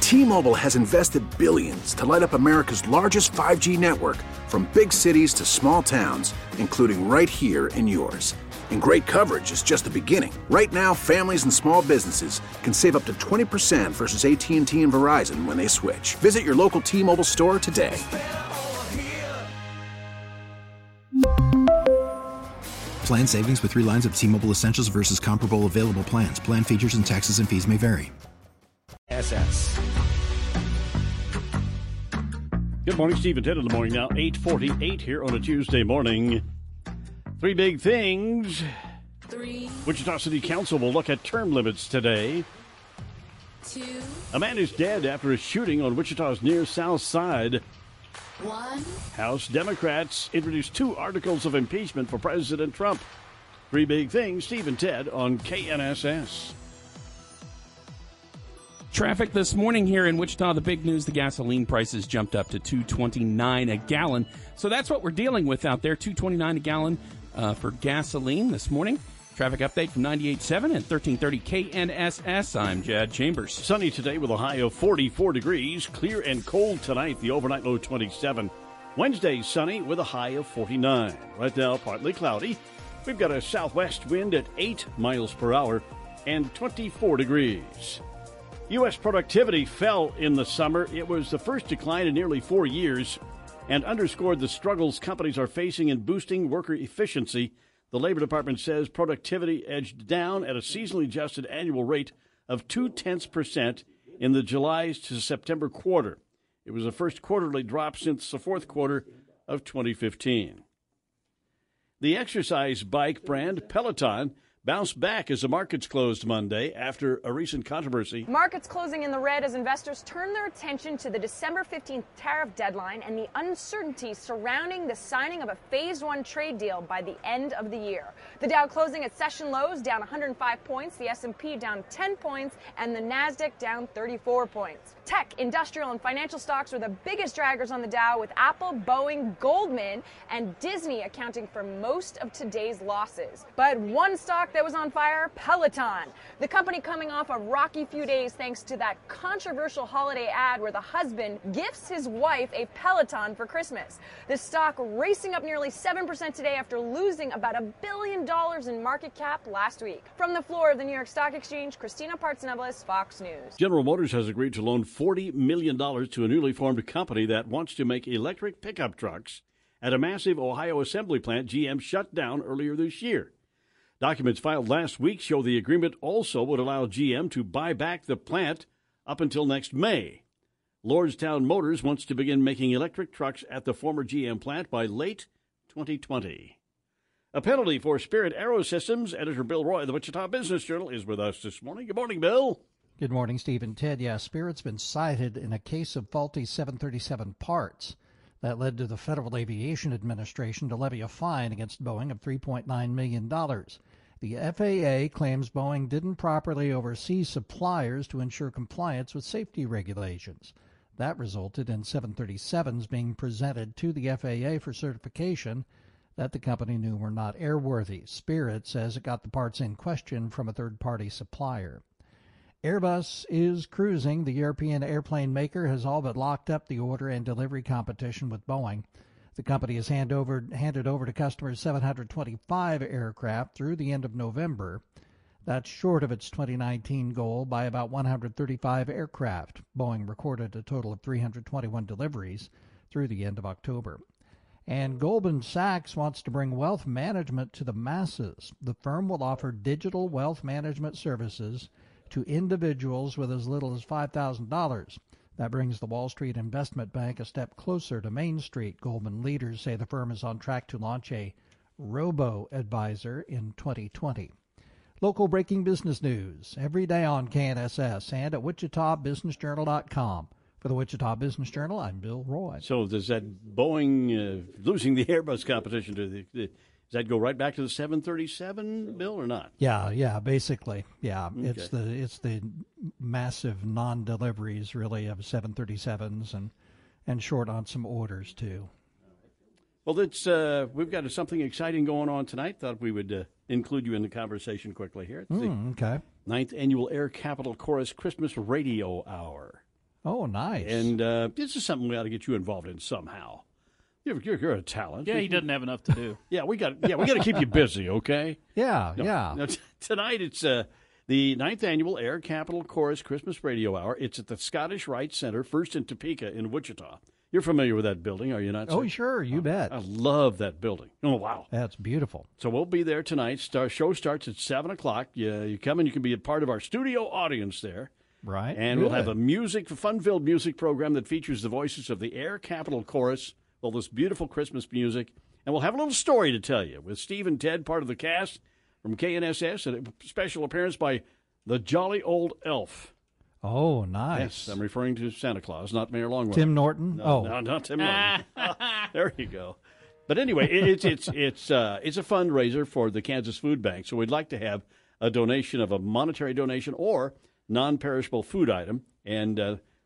T-Mobile has invested billions to light up America's largest 5G network, from big cities to small towns, including right here in yours. And great coverage is just the beginning. Right now, families and small businesses can save up to 20% versus AT&T and Verizon when they switch. Visit your local T-Mobile store today. Plan savings with 3 lines of T-Mobile Essentials versus comparable available plans. Plan features and taxes and fees may vary. SS. Good morning, Steve and Ted in the morning now. 8:48 here on a Tuesday morning. 3 big things. Wichita City Council will look at term limits today. 2. A man is dead after a shooting on Wichita's near south side. 1. House Democrats introduced 2 articles of impeachment for President Trump. 3 big things, Steve and Ted on KNSS. Traffic this morning here in Wichita. The big news, the gasoline prices jumped up to $2.29 a gallon. So that's what we're dealing with out there, $2.29 a gallon for gasoline this morning. Traffic update from 98.7 and 1330 KNSS. I'm Jad Chambers. Sunny today with a high of 44 degrees. Clear and cold tonight, the overnight low 27. Wednesday, sunny with a high of 49. Right now, partly cloudy. We've got a southwest wind at 8 miles per hour and 24 degrees. U.S. productivity fell in the summer. It was the first decline in nearly 4 years and underscored the struggles companies are facing in boosting worker efficiency. The Labor Department says productivity edged down at a seasonally adjusted annual rate of 0.2% in the July to September quarter. It was the first quarterly drop since the fourth quarter of 2015. The exercise bike brand Peloton bounced back as the markets closed Monday after a recent controversy. Markets closing in the red as investors turn their attention to the December 15th tariff deadline and the uncertainty surrounding the signing of a Phase 1 trade deal by the end of the year. The Dow closing at session lows down 105 points, the S&P down 10 points, and the Nasdaq down 34 points. Tech, industrial, and financial stocks were the biggest draggers on the Dow, with Apple, Boeing, Goldman, and Disney accounting for most of today's losses. But one stock that was on fire, Peloton. The company coming off a rocky few days thanks to that controversial holiday ad where the husband gifts his wife a Peloton for Christmas. The stock racing up nearly 7% today after losing about $1 billion in market cap last week. From the floor of the New York Stock Exchange, Christina Partsinevelos, Fox News. General Motors has agreed to loan $40 million to a newly formed company that wants to make electric pickup trucks at a massive Ohio assembly plant GM shut down earlier this year. Documents filed last week show the agreement also would allow GM to buy back the plant up until next May. Lordstown Motors wants to begin making electric trucks at the former GM plant by late 2020. A penalty for Spirit Aerosystems. Editor Bill Roy of the Wichita Business Journal is with us this morning. Good morning, Bill. Good morning, Steve and Ted. Yeah, Spirit's been cited in a case of faulty 737 parts. That led to the Federal Aviation Administration to levy a fine against Boeing of $3.9 million. The FAA claims Boeing didn't properly oversee suppliers to ensure compliance with safety regulations. That resulted in 737s being presented to the FAA for certification that the company knew were not airworthy. Spirit says it got the parts in question from a third-party supplier. Airbus is cruising. The European airplane maker has all but locked up the order and delivery competition with Boeing. The company has handed over to customers 725 aircraft through the end of November. That's short of its 2019 goal by about 135 aircraft. Boeing recorded a total of 321 deliveries through the end of October. And Goldman Sachs wants to bring wealth management to the masses. The firm will offer digital wealth management services to individuals with as little as $5,000. That brings the Wall Street Investment Bank a step closer to Main Street. Goldman leaders say the firm is on track to launch a robo-advisor in 2020. Local breaking business news every day on KNSS and at WichitaBusinessJournal.com. For the Wichita Business Journal, I'm Bill Roy. So does that Boeing losing the Airbus competition to does that go right back to the 737, Bill, or not? Yeah, basically. Yeah, Okay. It's the massive non-deliveries, really, of 737s and short on some orders, too. Well, we've got something exciting going on tonight. Thought we would include you in the conversation quickly here. It's the Okay. 9th Annual Air Capital Chorus Christmas Radio Hour. Oh, nice. And this is something we ought to get you involved in somehow. You're a talent. Yeah, he doesn't have enough to do. we got to keep you busy, okay? Yeah. Now, tonight it's the 9th Annual Air Capital Chorus Christmas Radio Hour. It's at the Scottish Rite Center, first in Topeka in Wichita. You're familiar with that building, are you not, sir? Oh, sure, you bet. I love that building. Oh, wow. That's beautiful. So we'll be there tonight. Show starts at 7 o'clock. You come and you can be a part of our studio audience there. Right. And we'll have a fun-filled music program that features the voices of the Air Capital Chorus, all this beautiful Christmas music. And we'll have a little story to tell you with Steve and Ted, part of the cast from KNSS, and a special appearance by the Jolly Old Elf. Oh, nice. Yes, I'm referring to Santa Claus, not Mayor Longworth. Tim Norton? No, not Tim Norton. There you go. But anyway, it's a fundraiser for the Kansas Food Bank, so we'd like to have a donation of a monetary donation or non-perishable food item, and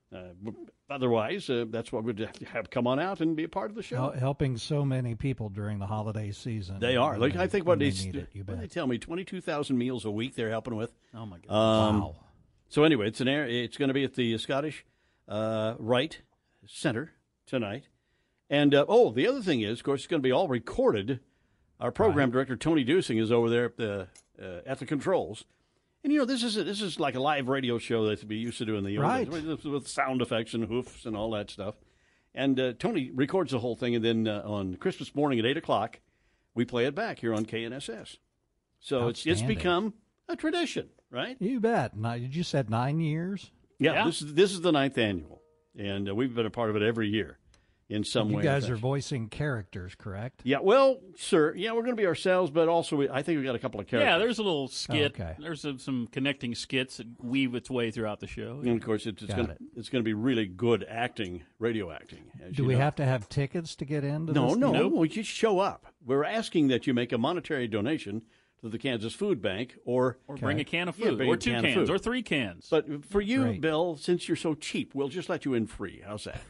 otherwise, that's what we'd have come on out and be a part of the show. Helping so many people during the holiday season. They are. Like, I think what they tell me, 22,000 meals a week they're helping with. Oh, my God. Wow. So anyway, it's going to be at the Scottish Rite Center tonight. And, the other thing is, of course, it's going to be all recorded. Our program director, Tony Dusing, is over there at the controls. And, this is like a live radio show that we used to do in the old days, with sound effects and hoofs and all that stuff. And Tony records the whole thing, and then on Christmas morning at 8 o'clock, we play it back here on KNSS. So it's become a tradition, right? You bet. Now, you said 9 years? Yeah. This is the 9th annual, and we've been a part of it every year in some way. You guys are voicing characters, correct? Yeah, well, sir, we're going to be ourselves, but also I think we got a couple of characters. Yeah, there's a little skit. Okay. There's some connecting skits that weave its way throughout the show. And, of course, it's going to be really good acting, radio acting. Do we have to have tickets to get into this? No, we just show up. We're asking that you make a monetary donation to the Kansas Food Bank, or bring a can of food, or 2 cans, or 3 cans. But for you, Bill, since you're so cheap, we'll just let you in free. How's that?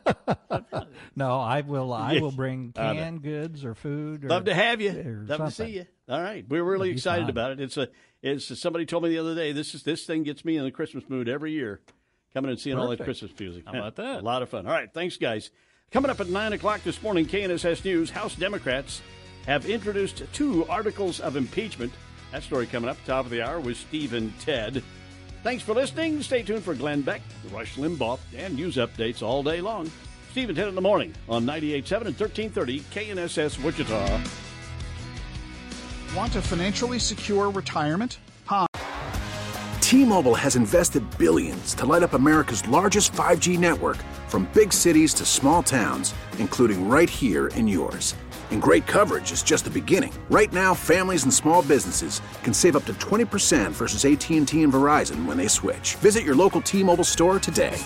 No, I will bring canned goods or food. Love to have you. Love to see you. All right, we're really excited about it. It's somebody told me the other day. This thing gets me in the Christmas mood every year. Coming and seeing all that Christmas music. How about that? A lot of fun. All right, thanks, guys. Coming up at 9 o'clock this morning, KNSS News. House Democrats have introduced 2 articles of impeachment. That story coming up top of the hour with Steve and Ted. Thanks for listening. Stay tuned for Glenn Beck, Rush Limbaugh, and news updates all day long. Steve and Ted in the morning on 98.7 and 1330 KNSS Wichita. Want a financially secure retirement? T-Mobile has invested billions to light up America's largest 5G network, from big cities to small towns, including right here in yours. And great coverage is just the beginning. Right now, families and small businesses can save up to 20% versus AT&T and Verizon when they switch. Visit your local T-Mobile store today.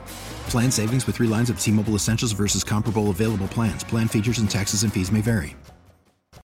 Plan savings with 3 lines of T-Mobile Essentials versus comparable available plans. Plan features and taxes and fees may vary.